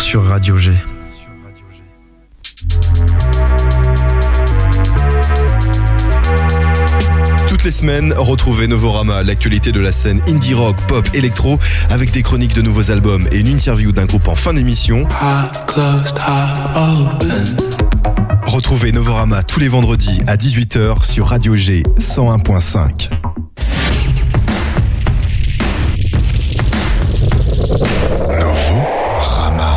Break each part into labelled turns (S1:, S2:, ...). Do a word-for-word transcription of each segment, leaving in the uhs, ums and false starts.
S1: sur Radio G.
S2: Toutes les semaines, retrouvez Novorama, l'actualité de la scène indie rock, pop, électro, avec des chroniques de nouveaux albums et une interview d'un groupe en fin d'émission.
S3: Half closed, half open.
S2: Retrouvez Novorama tous les vendredis à dix-huit heures sur Radio G cent un point cinq. Novorama.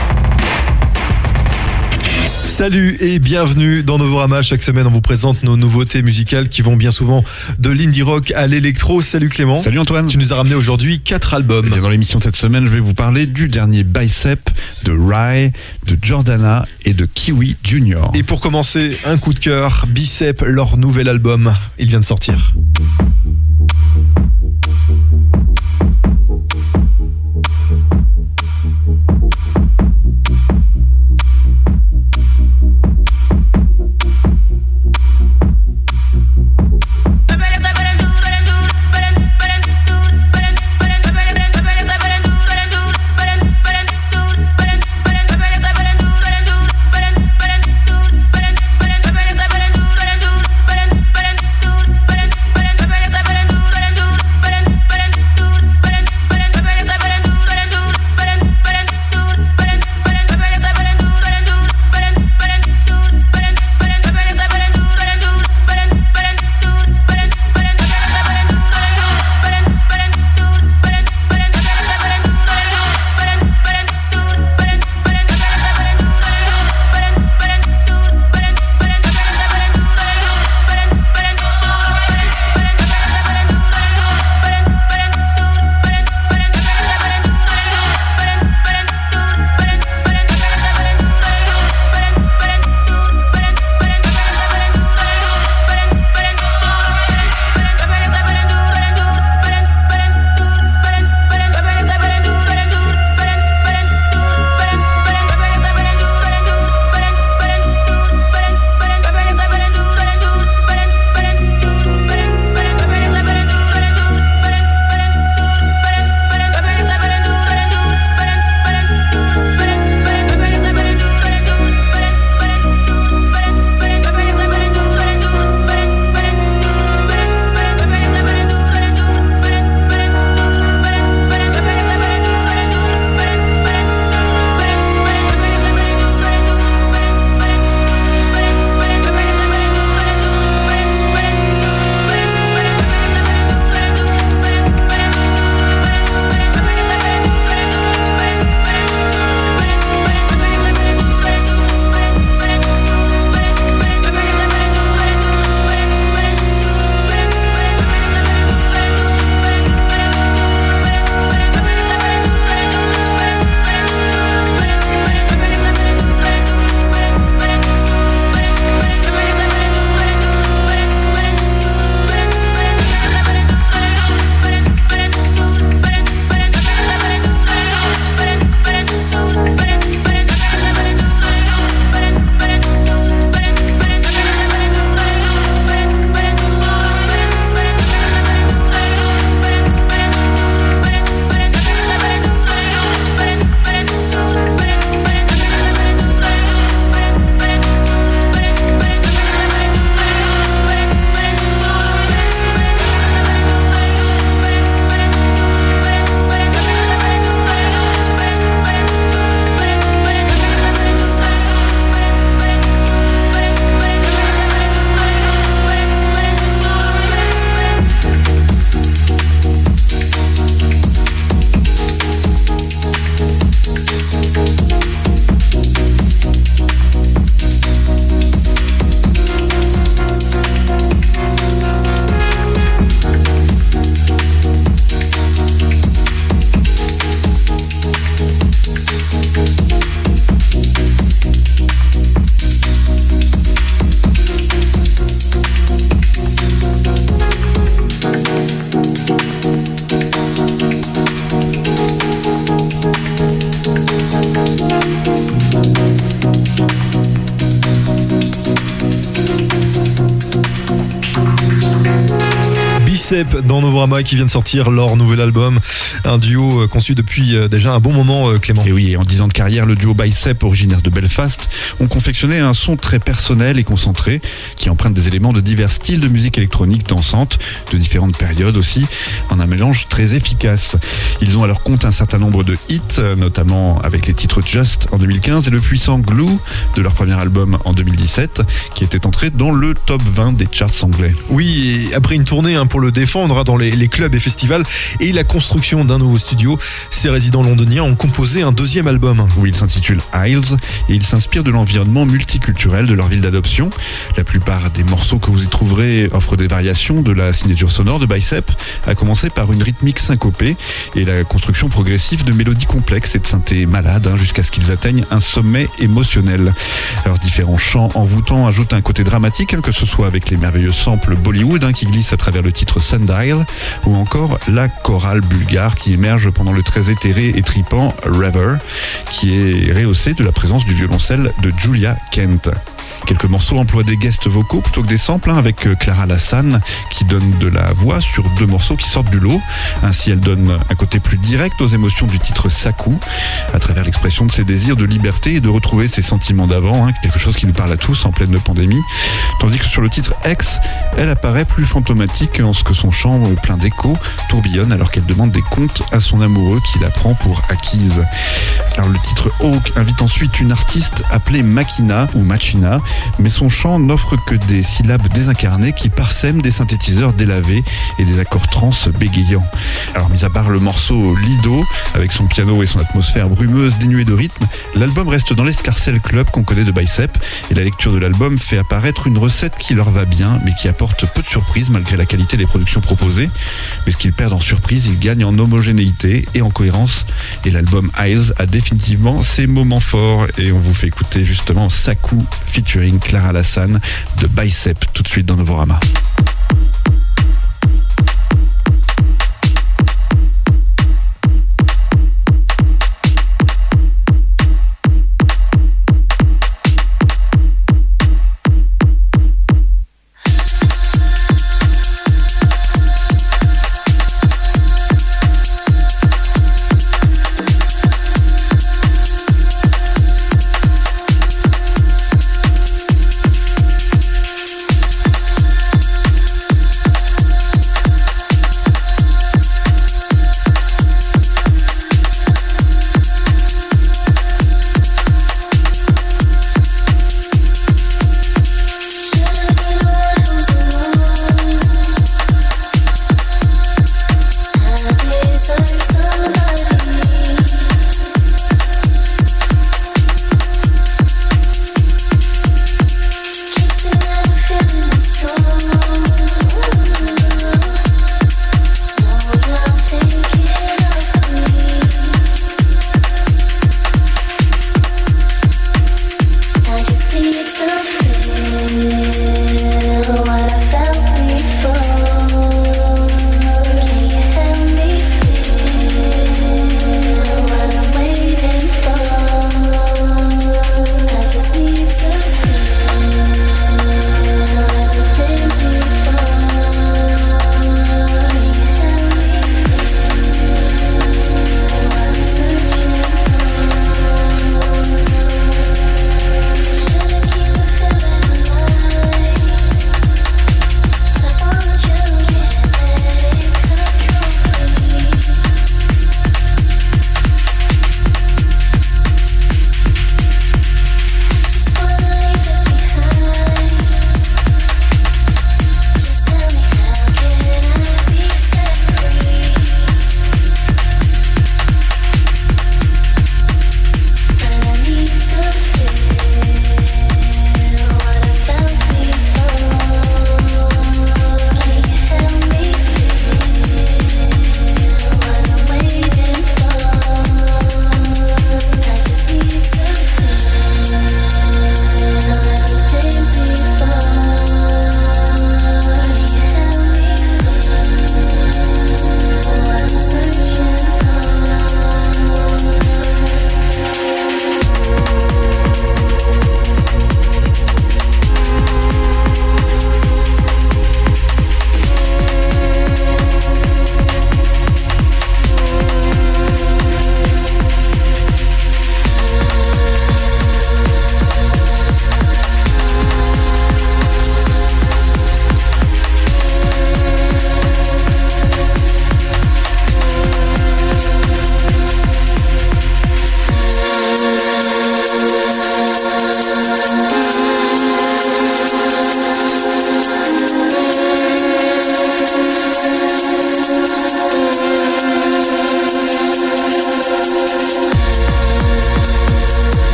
S2: Salut et bienvenue dans Novorama. Chaque semaine, on vous présente nos nouveautés musicales qui vont bien souvent de l'indie rock à l'électro. Salut Clément.
S4: Salut Antoine.
S2: Tu nous as ramené aujourd'hui quatre albums.
S4: Et dans l'émission de cette semaine, je vais vous parler du dernier Bicep, de Rye, de Jordana et de Kiwi Junior.
S2: Et pour commencer, un coup de cœur, Bicep, leur nouvel album. Il vient de sortir.
S5: Bye.
S2: Bicep dans Novorama qui vient de sortir leur nouvel album. Un duo conçu depuis déjà un bon moment, Clément.
S4: Et oui, en dix ans de carrière, le duo Bicep, originaire de Belfast, ont confectionné un son très personnel et concentré qui emprunte des éléments de divers styles de musique électronique dansante, de différentes périodes aussi, en un mélange très efficace. Ils ont à leur compte un certain nombre de hits, notamment avec les titres Just en deux mille quinze et le puissant Glue de leur premier album en deux mille dix-sept, qui était entré dans le top vingt des charts anglais.
S2: Oui, et après une tournée hein, pour le défendre dans les, les clubs et festivals et la construction d'un nouveau studio, ces résidents londoniens ont composé un deuxième album.
S4: Oui, il s'intitule Isles et il s'inspire de l'environnement multiculturel de leur ville d'adoption. La plupart des morceaux que vous y trouverez offrent des variations de la signature sonore de Bicep, à commencer par une rythmique syncopée et la construction progressive de mélodies complexes et de synthés malades hein, jusqu'à ce qu'ils atteignent un sommet émotionnel. Leurs différents chants envoûtants ajoutent un côté dramatique, hein, que ce soit avec les merveilleux samples Bollywood hein, qui glissent à travers le titre Sundial ou encore la chorale bulgare qui émerge pendant le très éthéré et tripant River, qui est rehaussé de la présence du violoncelle de Julia Kent. Quelques morceaux emploient des guests vocaux plutôt que des samples, hein, avec Clara Lassan qui donne de la voix sur deux morceaux qui sortent du lot. Ainsi, elle donne un côté plus direct aux émotions du titre Sakou, à travers l'expression de ses désirs de liberté et de retrouver ses sentiments d'avant, hein, quelque chose qui nous parle à tous en pleine pandémie. Tandis que sur le titre X, elle apparaît plus fantomatique en ce que son chant plein d'écho tourbillonne alors qu'elle demande des comptes à son amoureux qui la prend pour acquise. Alors le titre Hawk invite ensuite une artiste appelée Makina ou Machina, mais son chant n'offre que des syllabes désincarnées qui parsèment des synthétiseurs délavés et des accords trans bégayants. Alors mis à part le morceau Lido, avec son piano et son atmosphère brumeuse dénuée de rythme, l'album reste dans l'escarcelle club qu'on connaît de Bicep, et la lecture de l'album fait apparaître une recette qui leur va bien, mais qui apporte peu de surprises malgré la qualité des productions proposées. Mais ce qu'ils perdent en surprise, ils gagnent en homogénéité et en cohérence, et l'album Eyes a définitivement ses moments forts, et on vous fait écouter justement Sakou featuring Clara Lassan de Bicep tout de suite dans Novorama.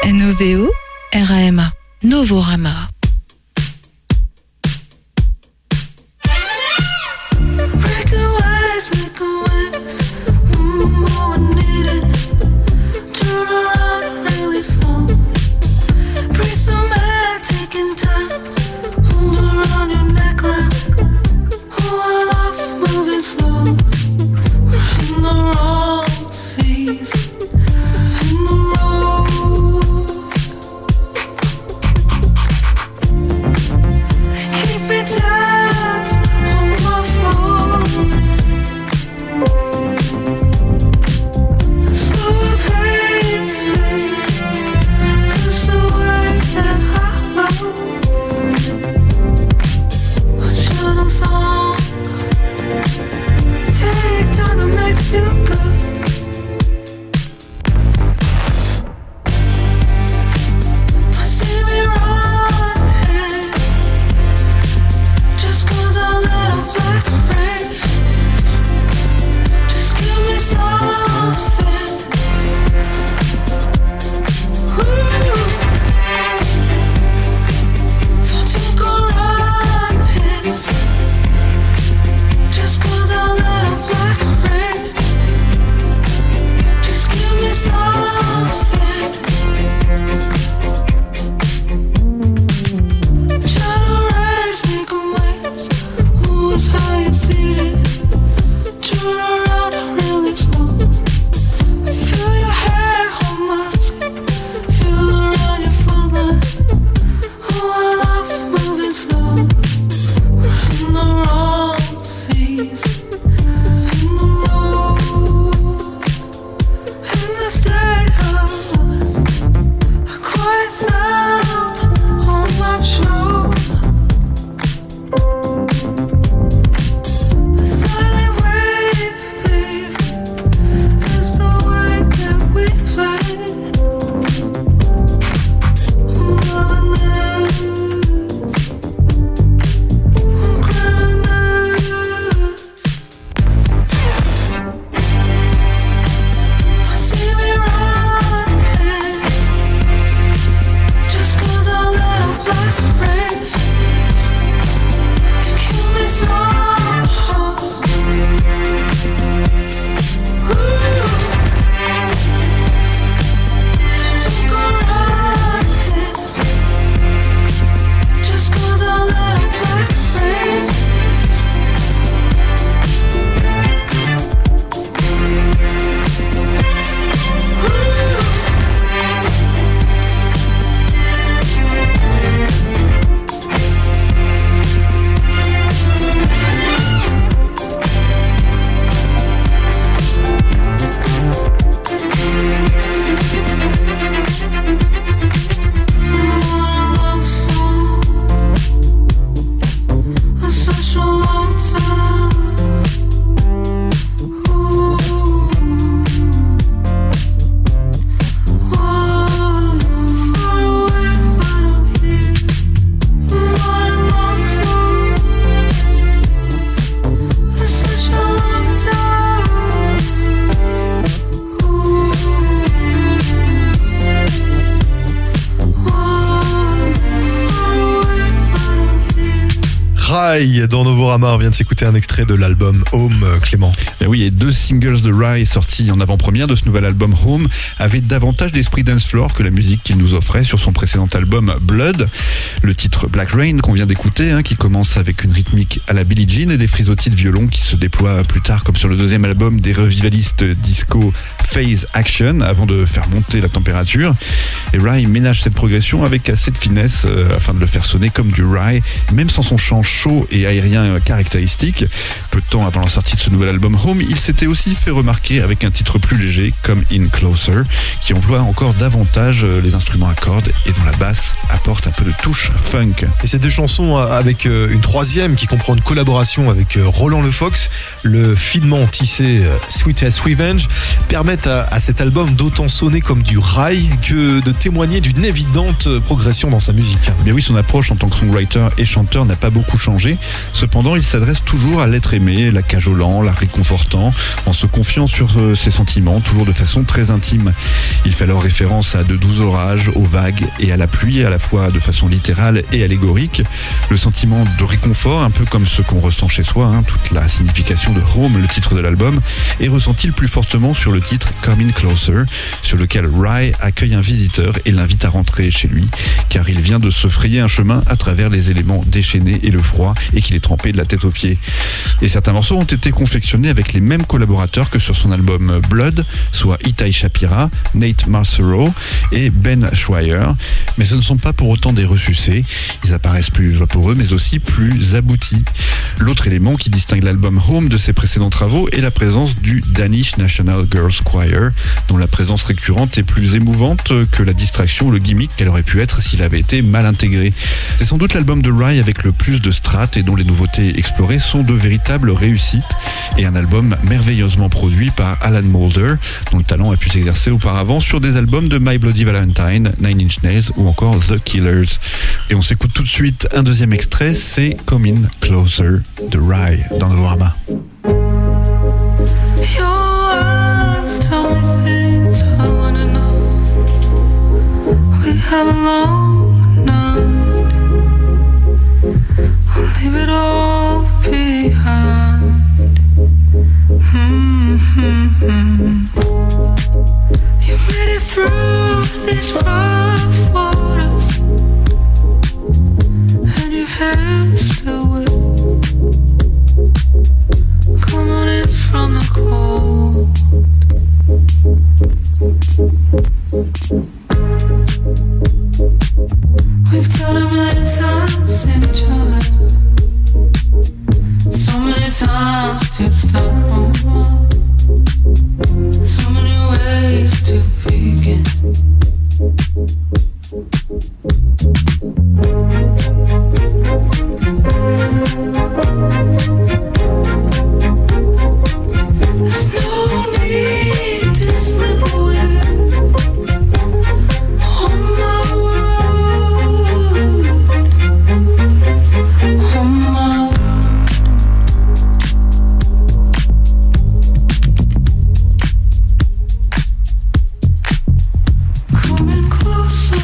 S1: N O V O R A M A. Novorama.
S2: Dans Novorama, on vient de s'écouter un extrait de l'album Home, Clément.
S4: Et oui, et deux singles de Rye sortis en avant-première de ce nouvel album Home avaient davantage d'esprit dance floor que la musique qu'il nous offrait sur son précédent album Blood. Le titre Black Rain qu'on vient d'écouter, hein, qui commence avec une rythmique à la Billie Jean et des frisottis de violon qui se déploient plus tard comme sur le deuxième album des revivalistes disco Phase Action avant de faire monter la température. Et Rye ménage cette progression avec assez de finesse euh, afin de le faire sonner comme du Rye, même sans son chant chaud et aérien caractéristique. Peu de temps avant la sortie de ce nouvel album Home, il s'était aussi fait remarquer avec un titre plus léger comme In Closer, qui emploie encore davantage les instruments à cordes et dont la basse apporte un peu de touche funk.
S2: Et ces deux chansons avec une troisième qui comprend une collaboration avec Roland Le Fox, le finement tissé Sweetest Revenge, permettent à, à cet album d'autant sonner comme du rail que de témoigner d'une évidente progression dans sa musique.
S4: Mais oui, son approche en tant que songwriter et chanteur n'a pas beaucoup changé. Cependant, il s'adresse toujours à l'être aimé, la cajolant, la réconfortant, en se confiant sur ses sentiments, toujours de façon très intime. Il fait alors référence à de doux orages, aux vagues et à la pluie, à la fois de façon littérale et allégorique. Le sentiment de réconfort, un peu comme ce qu'on ressent chez soi, hein, toute la signification de Home, le titre de l'album, est ressenti le plus fortement sur le titre Coming Closer, sur lequel Rye accueille un visiteur et l'invite à rentrer chez lui, car il vient de se frayer un chemin à travers les éléments déchaînés et le froid, et qu'il est trempé de la tête aux pieds. Et certains morceaux ont été confectionnés avec les mêmes collaborateurs que sur son album Blood, soit Itai Shapira, Nate Marcero et Ben Schweier, mais ce ne sont pas pour autant des ressucés. Ils apparaissent plus vaporeux, mais aussi plus aboutis. L'autre élément qui distingue l'album Home de ses précédents travaux est la présence du Danish National Girls Choir, dont la présence récurrente est plus émouvante que la distraction ou le gimmick qu'elle aurait pu être s'il avait été mal intégré. C'est sans doute l'album de Rye avec le plus de strates et dont les nouveautés explorées sont de véritables réussites, et un album merveilleusement produit par Alan Moulder, dont le talent a pu s'exercer auparavant sur des albums de My Bloody Valentine, Nine Inch Nails ou encore The Killers. Et on s'écoute tout de suite un deuxième extrait, c'est Coming Closer de Rye dans Novorama.
S5: Your eyes tell me things I wanna know. We have a long night. I'll leave it all behind. Mm-hmm. You made it through these rough waters, and your hair's still wet. Come on in from the cold. We've done a million times in each other, so many times to stop, so many ways to begin. There's no need to slip away on my road, on my road. Coming closer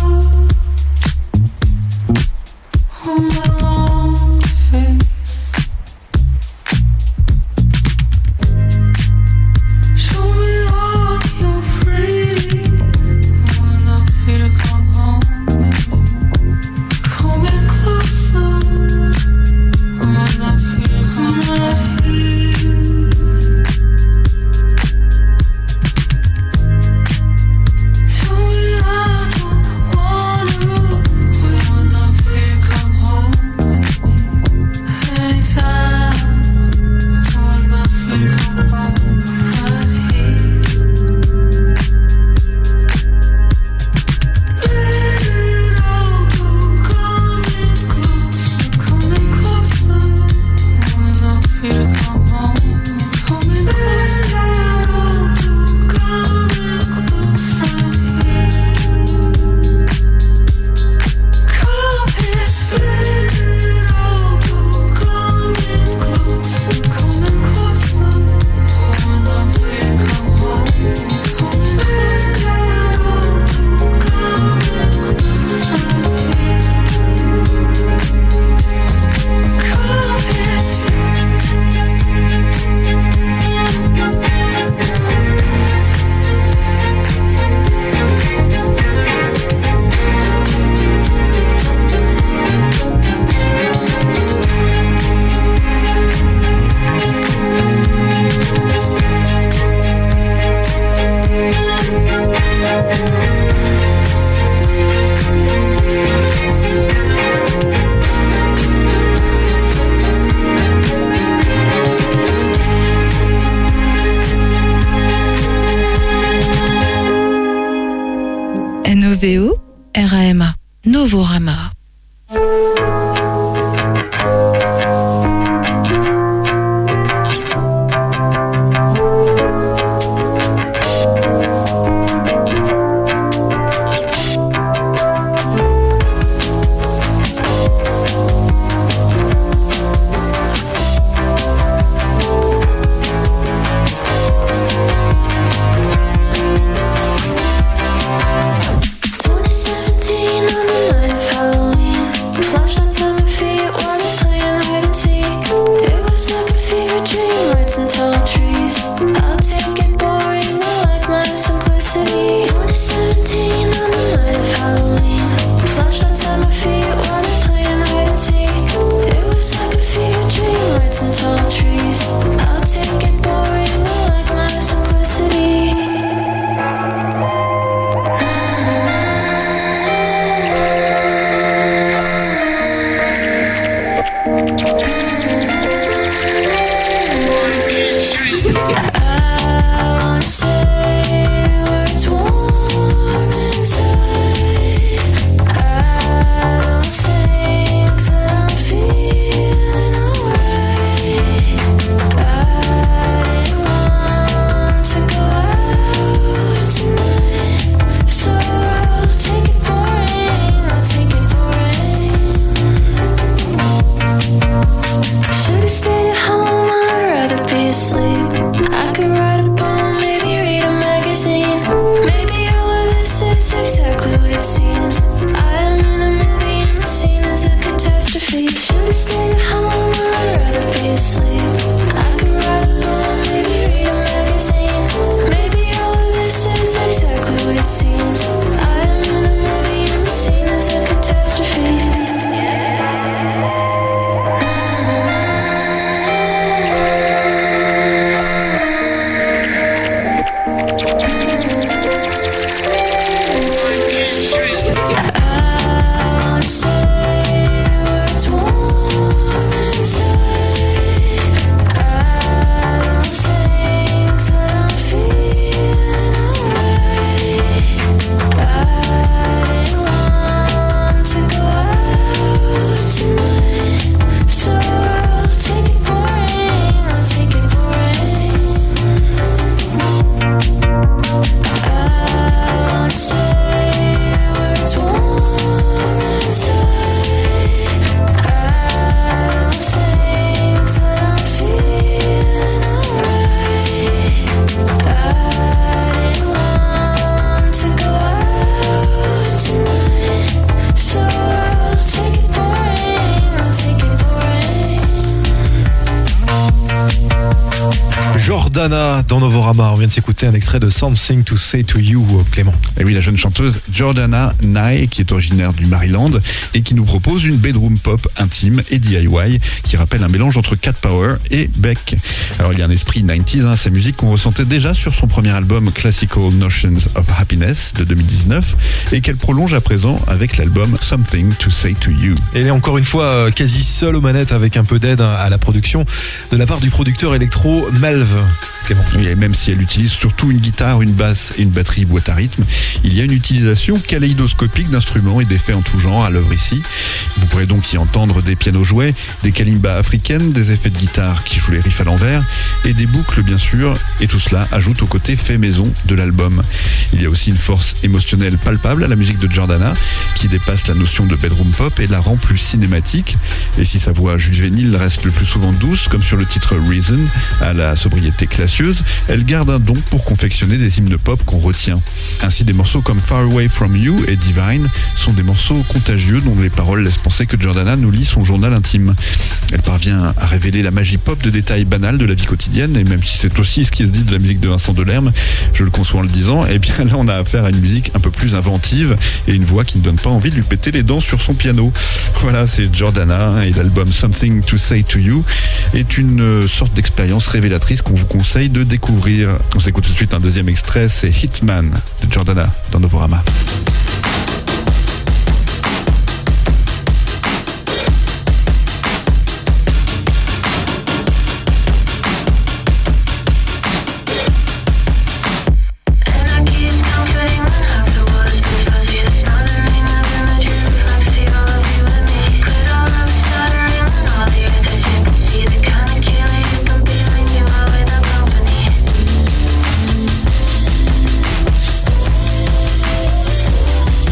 S5: on my long face. Show me all you're pretty. Oh, I'd love for you to come home with me. Coming closer. Oh, I'd love for you to come right here. Tell me I don't wanna. Oh, I'd love for you to come home with me anytime. Oh, I'd love for you to come home right here. Let it all go, coming closer, coming closer. Oh, I'd love for you to come home, coming closer, coming closer here. Come and let it all go, coming closer, coming closer. Oh, I'd love for you to come home, coming closer, coming closer here. Come
S1: N O V O R A M A Novorama.
S2: Jordana dans Novorama. On vient de s'écouter un extrait de Something to Say to You, Clément.
S4: Et oui, la jeune chanteuse Jordana Nye, qui est originaire du Maryland et qui nous propose une bedroom pop intime et D I Y qui rappelle un mélange entre Cat Power et Beck. Alors il y a un esprit quatre-vingt-dix hein, à sa musique qu'on ressentait déjà sur son premier album Classical Notions of Happiness de deux mille dix-neuf et qu'elle prolonge à présent avec l'album Something to Say to You.
S2: Et elle est encore une fois quasi seule aux manettes avec un peu d'aide à la production de la part du producteur électro Melv. Clément.
S4: Et même si elle utilise surtout une guitare, une basse et une batterie boîte à rythme, il y a une utilisation kaléidoscopique d'instruments et d'effets en tout genre à l'œuvre ici. Vous pourrez donc y entendre des pianos jouets, des kalimbas africaines, des effets de guitare qui jouent les riffs à l'envers et des boucles bien sûr, et tout cela ajoute au côté fait maison de l'album. Il y a aussi une force émotionnelle palpable à la musique de Jordana qui dépasse la notion de bedroom pop et la rend plus cinématique. Et si sa voix juvénile reste le plus souvent douce, comme sur le titre Reason, à la sobriété classieuse, elle garde un don pour confectionner des hymnes pop qu'on retient. Ainsi, des morceaux comme Far Away From You et Divine sont des morceaux contagieux dont les paroles laissent penser que Jordana nous lit son journal intime. Elle parvient à révéler la magie pop de détails banals de la vie quotidienne, et même si c'est aussi ce qui se dit de la musique de Vincent Delerme, je le conçois en le disant, et bien là on a affaire à une musique un peu plus inventive et une voix qui ne donne pas envie de lui péter les dents sur son piano. Voilà, c'est Jordana et l'album Something to Say to You est une sorte d'expérience révélatrice qu'on vous conseille de découvrir. On s'écoute tout de suite un deuxième extrait, c'est Hitman de Jordana dans Novorama.
S5: Something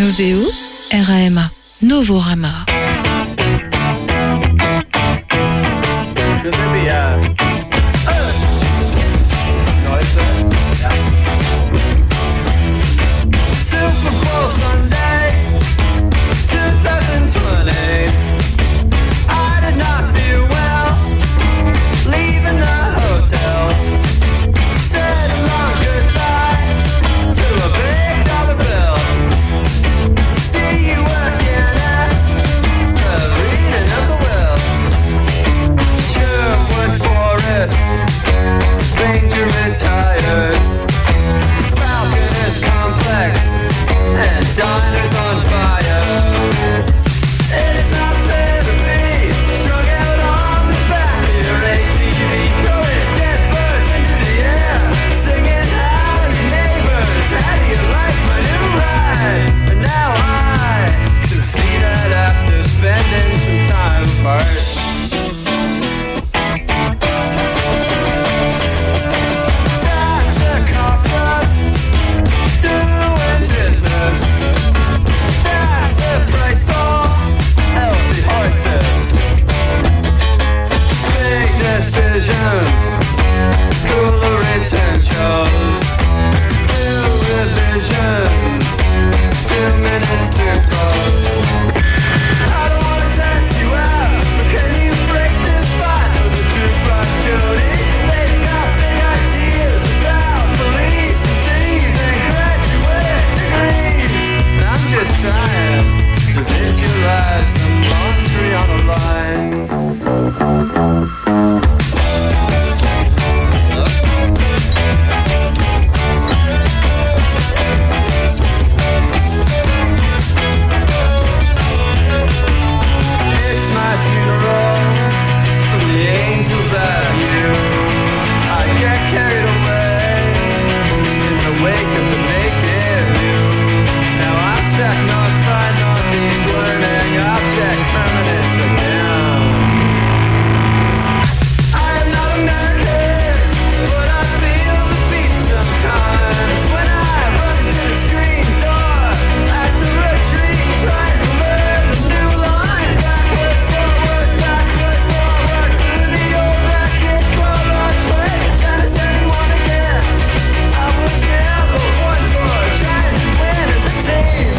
S1: Noveo R A M A. Novorama.
S6: Should there be a uh, some noise there? Yeah. Super Bowl Sunday, twenty twenty. I did not feel well leaving the hotel. Said a long goodbye to a big dollar bill. See you working at the reading of the will. Sherwood Forest, Ranger tires, Falconers complex, and diners on fire. It's not fair to be strung out on the back of your A T V, throwing dead birds into the air, singing howdy neighbors, how do you like my new ride? And now I can see that after spending some time apart. That's the cost of doing business. That's the price for healthy horses. Big decisions, cooler return shows, new revisions, two minutes to close. I don't wanna task you out, but can you break this fight for the jukebox Jody? They've got big ideas about police and thieves and graduate degrees. And I'm just trying to visualize some laundry on the line. It's my funeral from the angels I knew. I get carried away in the wake of the naked view. Now I'm stuck north by northeast, learning object permanence again. I am not American, but I feel the beat sometimes when I run into the screen door at the retreat, trying to learn the new lines backwards, forwards, backwards, forwards through the old racket club archway. Tennis anyone again? I was never one for trying to win as a team.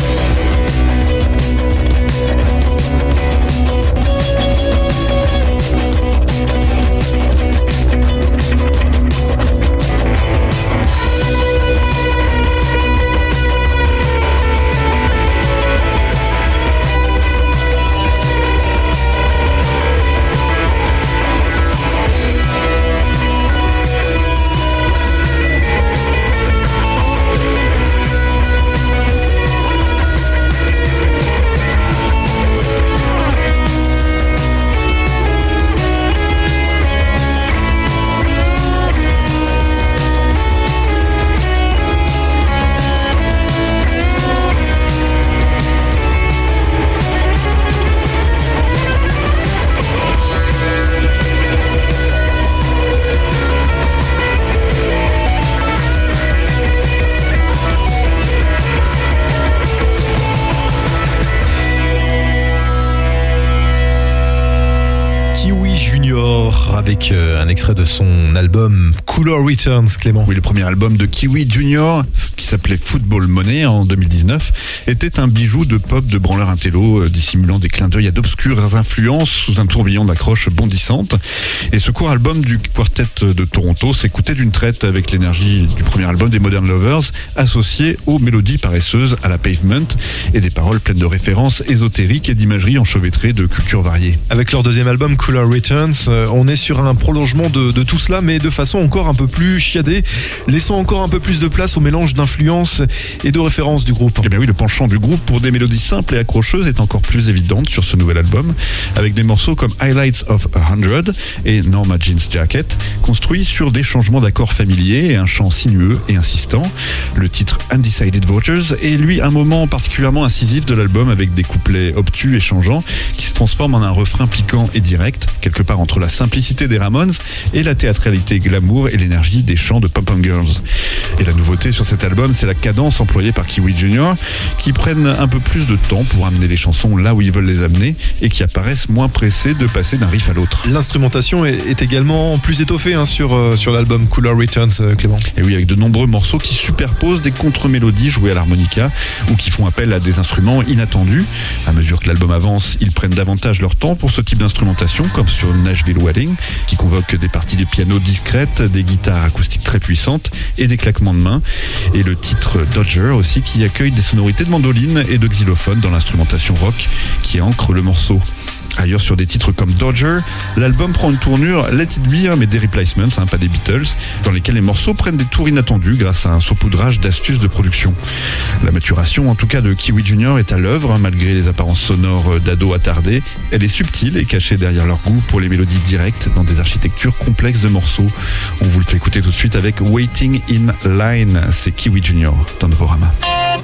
S2: Kiwi Junior avec euh, un extrait de son album Cooler Returns, Clément.
S4: Oui, le premier album de Kiwi Junior, qui s'appelait Football Money en deux mille dix-neuf, était un bijou de pop de branleur intello, euh, dissimulant des clins d'œil à d'obscures influences sous un tourbillon d'accroches bondissantes. Et ce court album du quartet de Toronto s'écoutait d'une traite avec l'énergie du premier album des Modern Lovers, associé aux mélodies paresseuses à la Pavement et des paroles pleines de références ésotériques et d'imagerie enchevêtrées de cultures variées.
S2: Avec leur deuxième album Cooler Returns, euh, on est sur un prolongement de, de tout cela, mais de façon encore un peu plus chiadée, laissant encore un peu plus de place au mélange d'influences et de références du groupe.
S4: Eh bien oui, le penchant du groupe pour des mélodies simples et accrocheuses est encore plus évidente sur ce nouvel album, avec des morceaux comme Highlights of a Hundred et Norma Jeans Jacket, construits sur des changements d'accords familiers et un chant sinueux et insistant. Le titre Undecided Voters est lui un moment particulièrement incisif de l'album, avec des couplets obtus et changeants qui se transforment en un refrain piquant et direct, quelque part entre la simplicité brutalité des Ramones et la théâtralité glamour et l'énergie des chants de Pom-Pom Girls. Et la nouveauté sur cet album, c'est la cadence employée par Kiwi Junior, qui prennent un peu plus de temps pour amener les chansons là où ils veulent les amener et qui apparaissent moins pressés de passer d'un riff à l'autre.
S2: L'instrumentation est, est également plus étoffée hein, sur, euh, sur l'album Cooler Returns, euh, Clément.
S4: Et oui, avec de nombreux morceaux qui superposent des contre-mélodies jouées à l'harmonica ou qui font appel à des instruments inattendus. À mesure que l'album avance, ils prennent davantage leur temps pour ce type d'instrumentation, comme sur Nashville Wedding, qui convoque des parties de piano discrètes, des guitares acoustiques très puissantes et des claquements de mains. Et le titre Dodger aussi, qui accueille des sonorités de mandoline et de xylophone dans l'instrumentation rock qui ancre le morceau. Ailleurs, sur des titres comme Dodger, l'album prend une tournure Let It Be, mais des replacements, hein, pas des Beatles, dans lesquels les morceaux prennent des tours inattendus grâce à un saupoudrage d'astuces de production. La maturation, en tout cas, de Kiwi Junior est à l'œuvre, hein, malgré les apparences sonores d'ados attardés. Elle est subtile et cachée derrière leur goût pour les mélodies directes dans des architectures complexes de morceaux. On vous le fait écouter tout de suite avec Waiting in Line. C'est Kiwi Junior dans Novorama.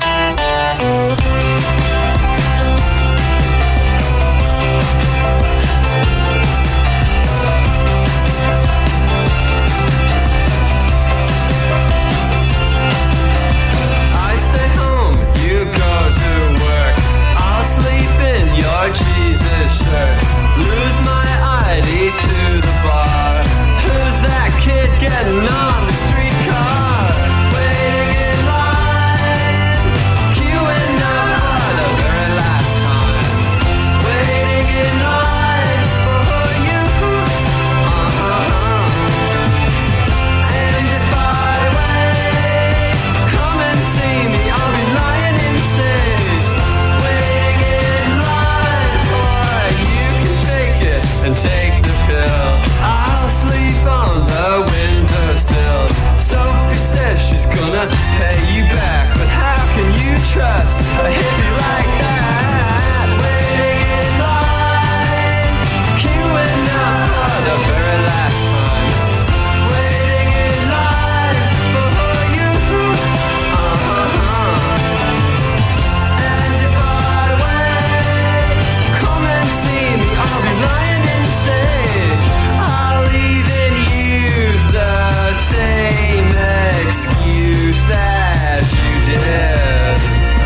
S6: Jesus shirt, lose my I D to the bar. Who's that kid getting on the streetcar? Waiting in line, queuing up for the very last time. Waiting in line for you. Uh-huh. And if I wait, come and see me, I'll be lying in stage. Waiting in line for you can fake it and take the pill. I'll sleep on the windowsill. Sophie says she's gonna pay you back, but how can you trust a hippie like that? Waiting in line, queuing up for the very last time. Waiting in line for you. Uh-huh. And if I wait, come and see me, I'll be lying in stage. I'll even use the same excuse that you did.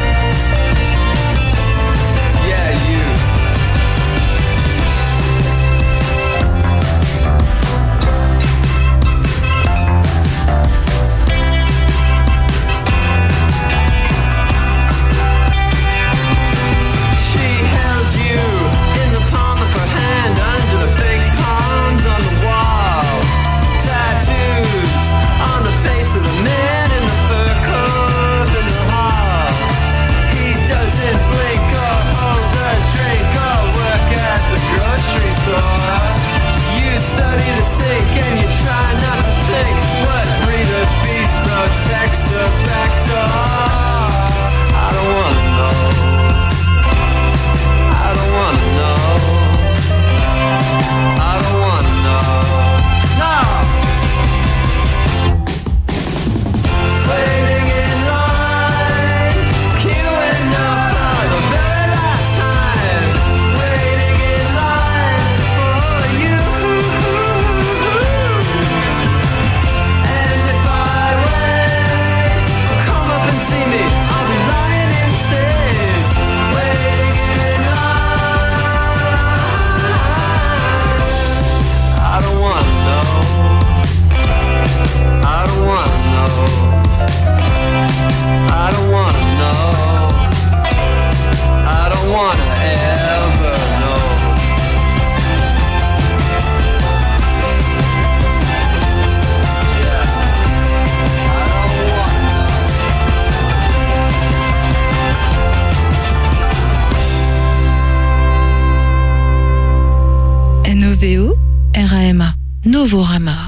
S6: Yeah, you. She held you in the palm of her hand under the fake palms on the wall. Tattoos on the face of the man in the fur coat in the hall. He doesn't blink or hold a drink or work at the grocery store. You study the sink and you try not to think. What breed of beast protects the back door? I don't wanna know. I don't wanna know. I don't wanna know. No! Waiting in line, queuing up for the very last time. Waiting in line for you. And if I wait, come up and see me. I'll be lying in stage. Waiting in line. I don't wanna know. I don't wanna know. I don't wanna know. I don't wanna ever know. Yeah. I don't wanna.
S1: N O V O R A M A. Novorama.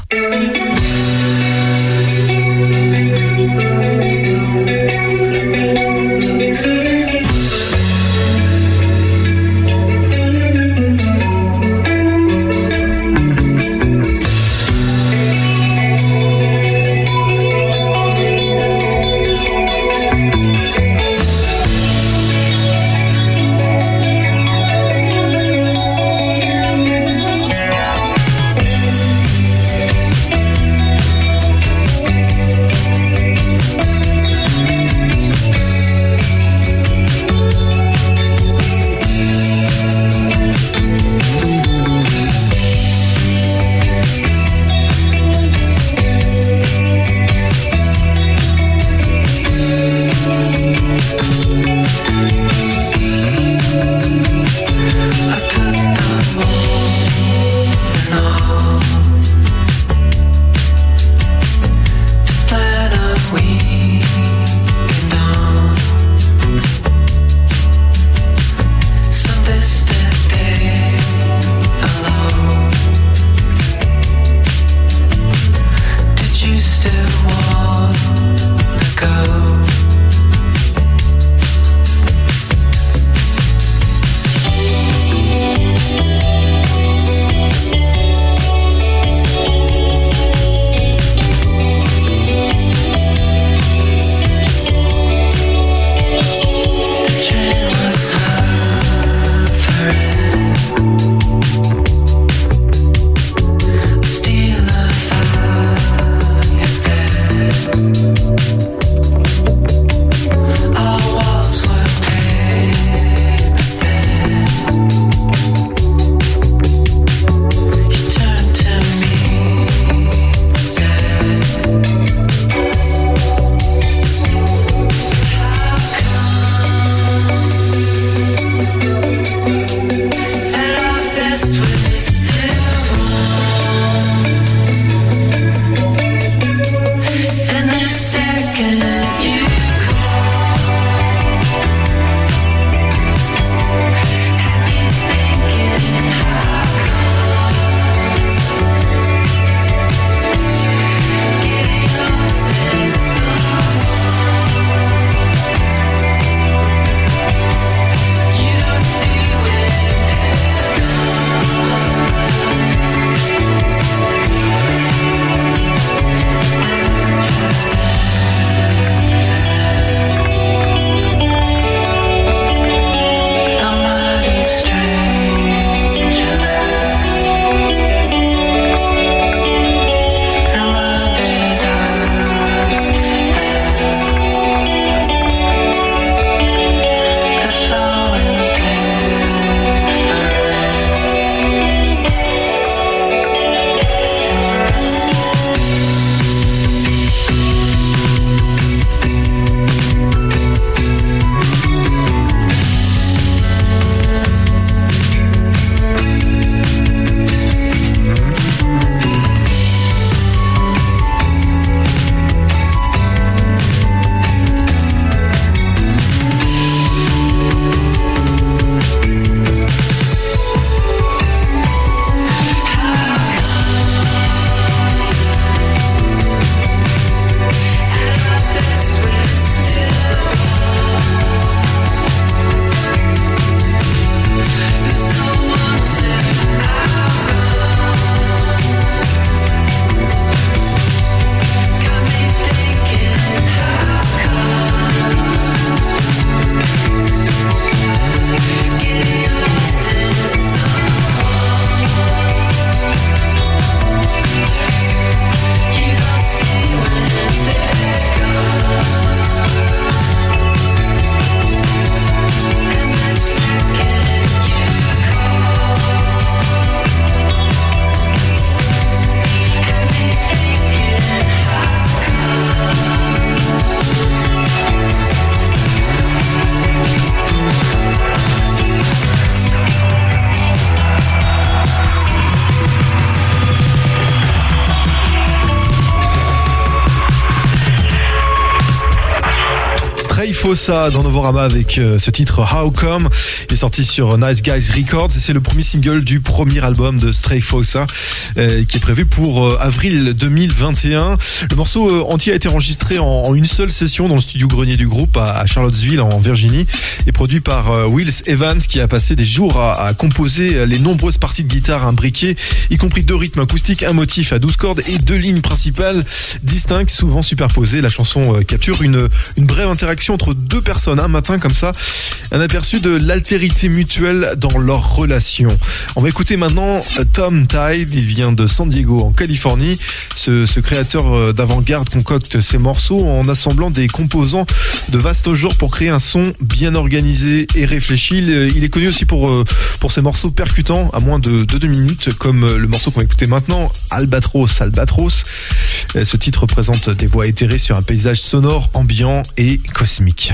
S2: Ray Fossa dans Novorama avec euh, ce titre How Come. Il est sorti sur Nice Guys Records et c'est le premier single du premier album de Stray Fossa euh, qui est prévu pour euh, avril deux mille vingt et un. Le morceau euh, entier a été enregistré en, en une seule session dans le studio grenier du groupe à, à Charlottesville en Virginie et produit par euh, Wills Evans qui a passé des jours à, à composer les nombreuses parties de guitare imbriquées, y compris deux rythmes acoustiques, un motif à douze cordes et deux lignes principales distinctes, souvent superposées. La chanson euh, capture une, une brève interaction entre deux personnes un matin comme ça, un aperçu de l'altérité mutuelle dans leur relation. On va écouter maintenant Tom Tide, il vient de San Diego en Californie. Ce, ce créateur d'avant-garde concocte ses morceaux en assemblant des composants de vastes genres pour créer un son bien organisé et réfléchi. Il, il est connu aussi pour, pour ses morceaux percutants à moins de, de deux minutes, comme le morceau qu'on va écouter maintenant, Albatros, Albatros. Ce titre présente des voix éthérées sur un paysage sonore, ambiant et cosmique.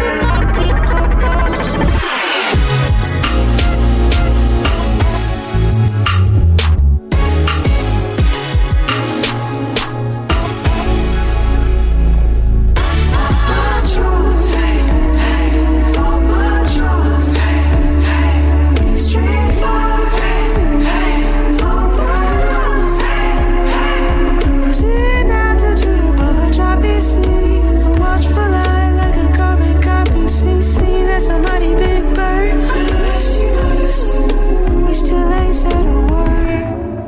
S5: Watch the line like a carbon copy. See, see, that's a mighty big bird. We still ain't said a word.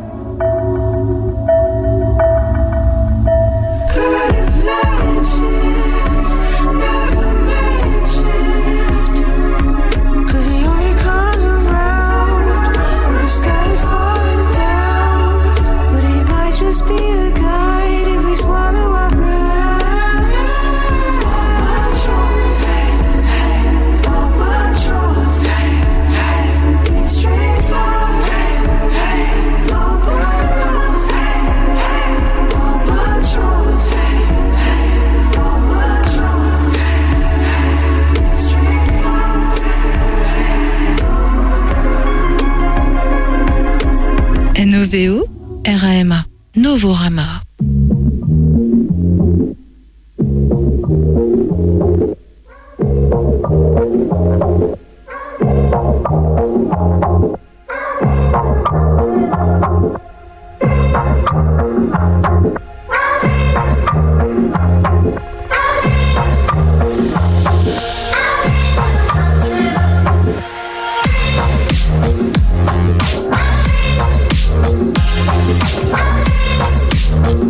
S5: Heard of legends, never mentioned. 'Cause he only comes around when the sky's falling down. But he might just be a guide if we swallow our breath.
S1: N O V O R A M A Novorama.
S5: We'll be right back.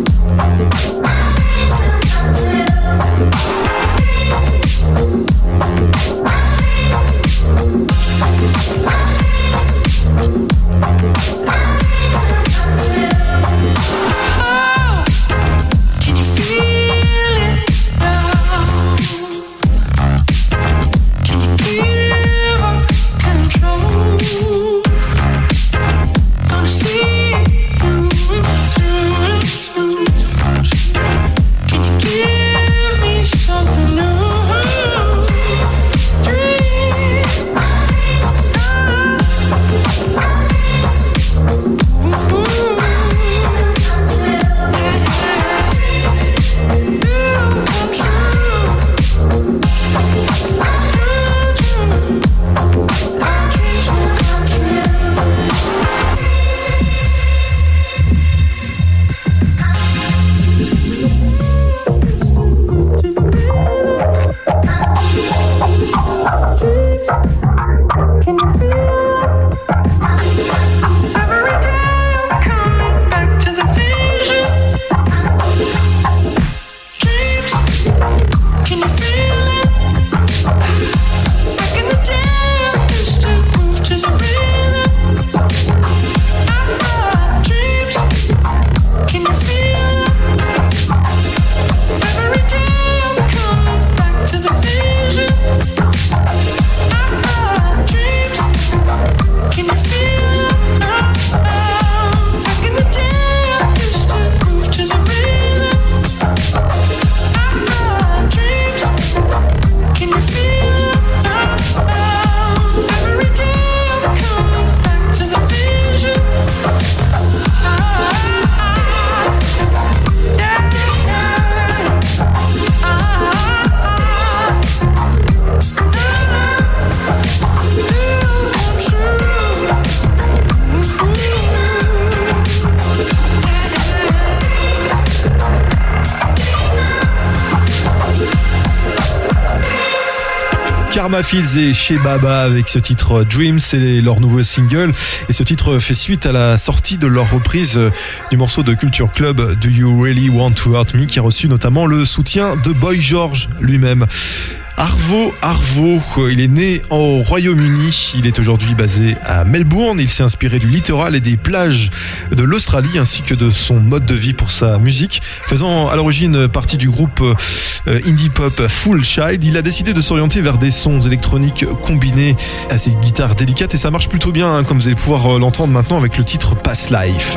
S2: Karma Fields et Chez Baba avec ce titre Dreams, c'est leur nouveau single et ce titre fait suite à la sortie de leur reprise du morceau de Culture Club Do You Really Want to Hurt Me qui a reçu notamment le soutien de Boy George lui-même. Arvo Arvo, il est né au Royaume-Uni, il est aujourd'hui basé à Melbourne, il s'est inspiré du littoral et des plages de l'Australie ainsi que de son mode de vie pour sa musique. Faisant à l'origine partie du groupe indie pop Full Child, il a décidé de s'orienter vers des sons électroniques combinés à ses guitares délicates et ça marche plutôt bien, hein, comme vous allez pouvoir l'entendre maintenant avec le titre Past Life.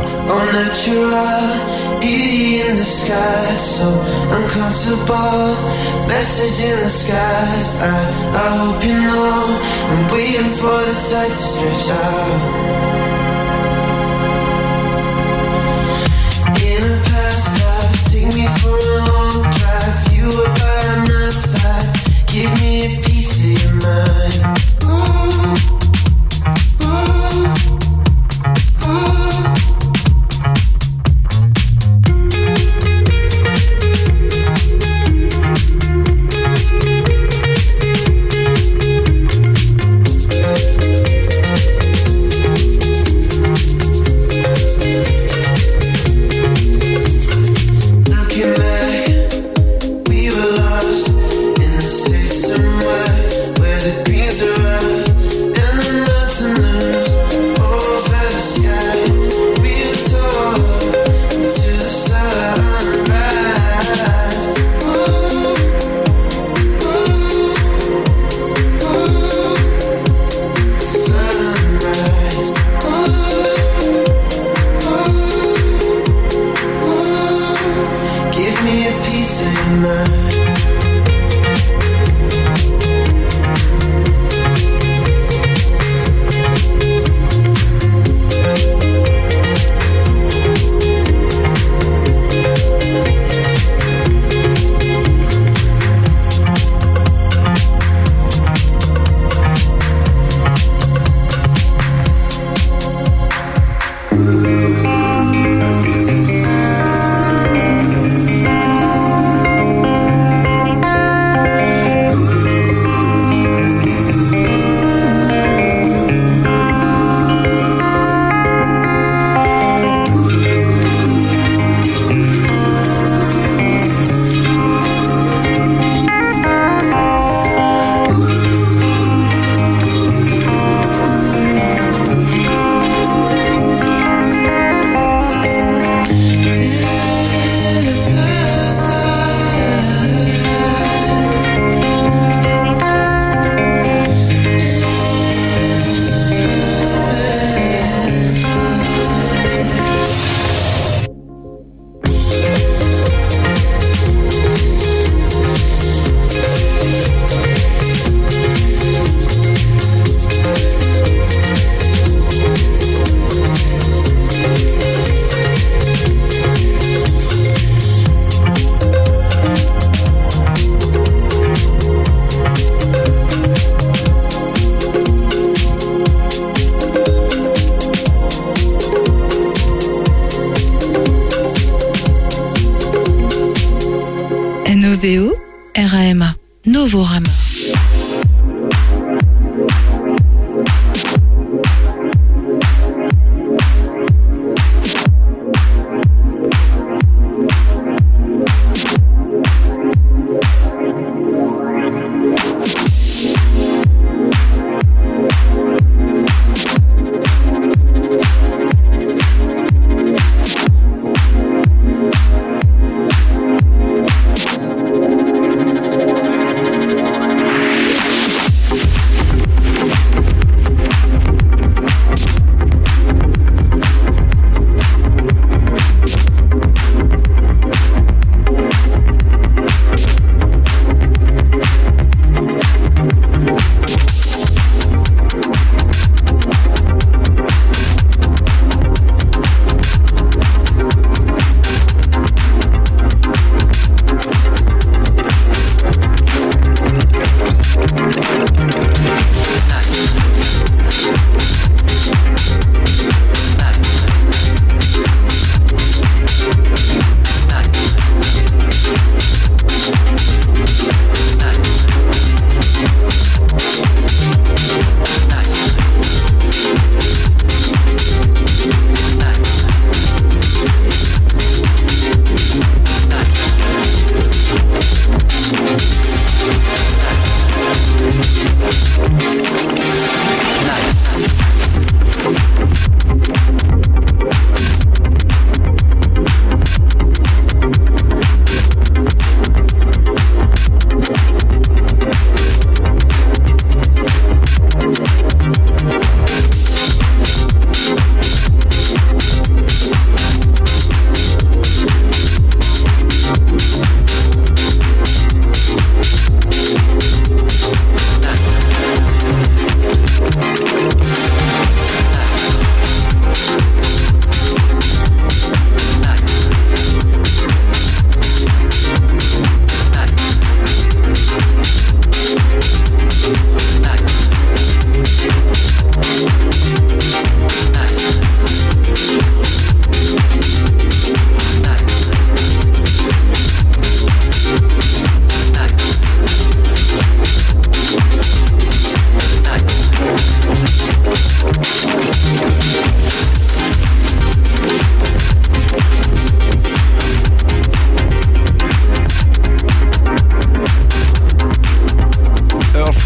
S7: Beauty in the sky, so uncomfortable. Message in the skies, I, I hope you know I'm waiting for the tide to stretch out. In a past life, take me for a long drive. You were by my side, give me a piece of your mind. Ooh, ooh, ooh.
S1: N O V O R A M A Novorama.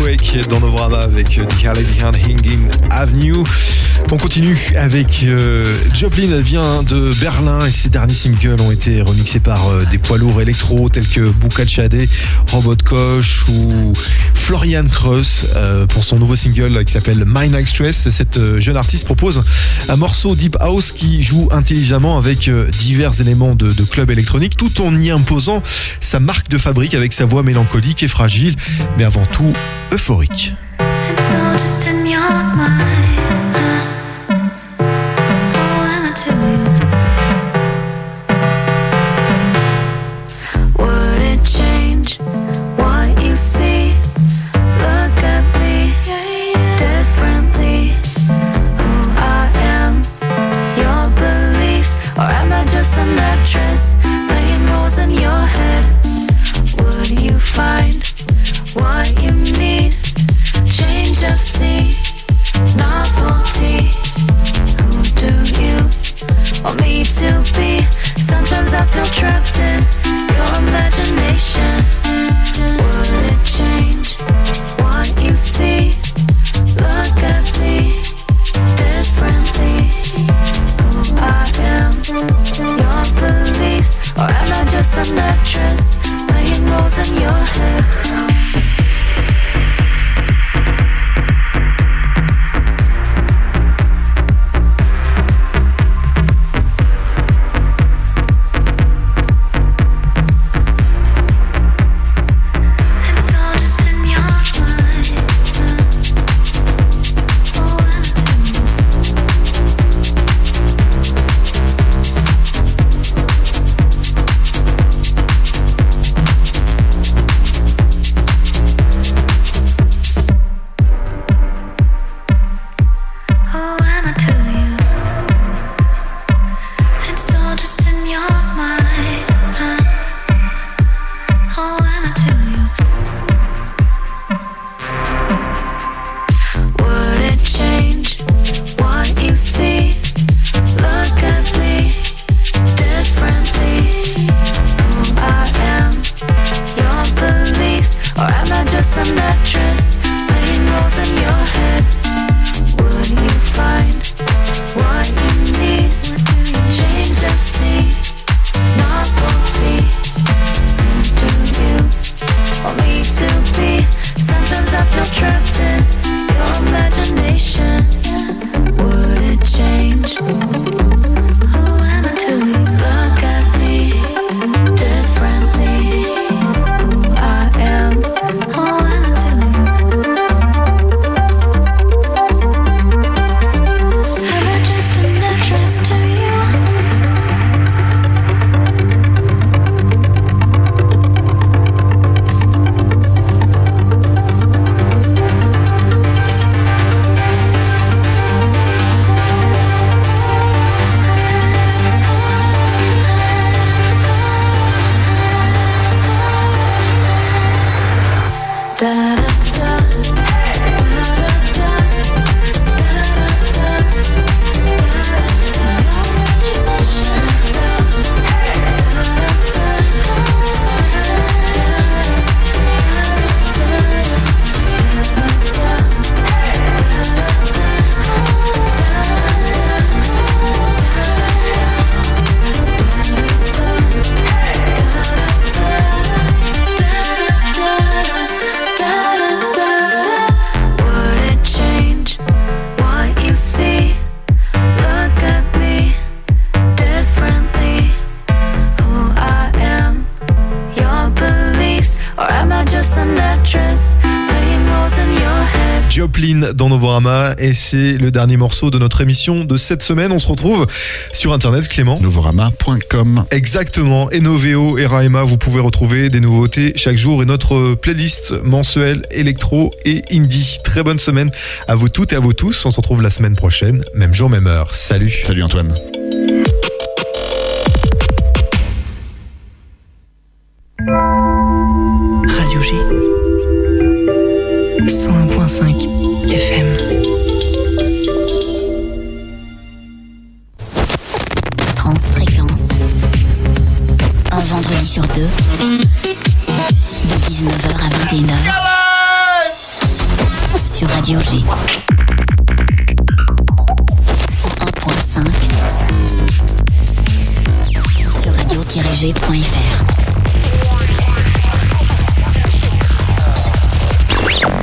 S2: Quake dans Novorama avec The Alley Behind Hanging Avenue. On continue avec euh, Joplin, elle vient de Berlin et ses derniers singles ont été remixés par euh, des poids lourds électro tels que Bukachade, Robot Koch ou Florian Cross euh, pour son nouveau single qui s'appelle My Night Stress. Cette euh, jeune artiste propose un morceau Deep House qui joue intelligemment avec euh, divers éléments de, de club électronique tout en y imposant sa marque de fabrique avec sa voix mélancolique et fragile mais avant tout euphorique.
S5: It's all just in your mind. Oh, am I too weak? Would it change what you see? Look at me differently. Who I am, your beliefs, or am I just an actress playing roles in your head? Would you find what you need? Change of scene, novelty. Who do you want me to be? Sometimes I feel trapped in your imagination. Would it change what you see? Look at me differently. Who I am, your beliefs, or am I just an actress playing roles in your head?
S2: Joplin dans Novorama et c'est le dernier morceau de notre émission de cette semaine. On se retrouve sur internet, Clément.
S4: Novorama point com.
S2: Exactement. Et Noveo et Raema, vous pouvez retrouver des nouveautés chaque jour et notre playlist mensuelle électro et indie. Très bonne semaine à vous toutes et à vous tous. On se retrouve la semaine prochaine, même jour, même heure. Salut.
S4: Salut Antoine.
S8: Radio G cent un virgule cinq F M.
S9: Transfréquence. Un vendredi sur deux, de dix-neuf heures à vingt et une heures. Radio G. cent un point cinq sur radio tiret g point f r.